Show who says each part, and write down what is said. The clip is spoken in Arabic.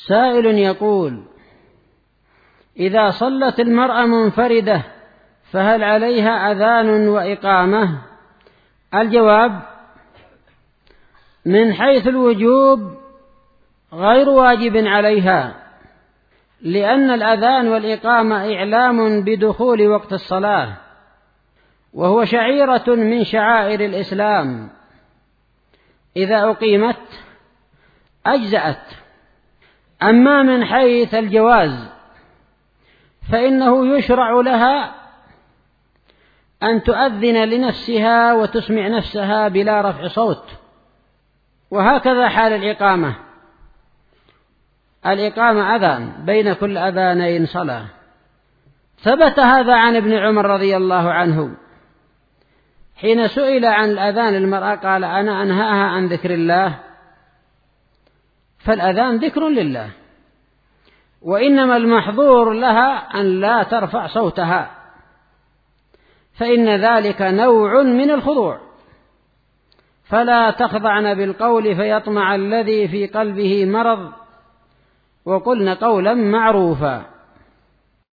Speaker 1: سائل يقول: إذا صلت المرأة منفردة فهل عليها أذان وإقامة؟ الجواب: من حيث الوجوب غير واجب عليها، لأن الأذان والإقامة إعلام بدخول وقت الصلاة، وهو شعيرة من شعائر الإسلام، إذا أقيمت أجزأت. أما من حيث الجواز فإنه يشرع لها أن تؤذن لنفسها وتسمع نفسها بلا رفع صوت، وهكذا حال الإقامة. الإقامة أذان، بين كل أذانين صلاة. ثبت هذا عن ابن عمر رضي الله عنه حين سئل عن الأذان المرأة قال: أنا أنهاها عن ذكر الله. فالأذان ذكر لله، وإنما المحظور لها أن لا ترفع صوتها، فإن ذلك نوع من الخضوع. فلا تخضعن بالقول فيطمع الذي في قلبه مرض، وقلن قولا معروفا.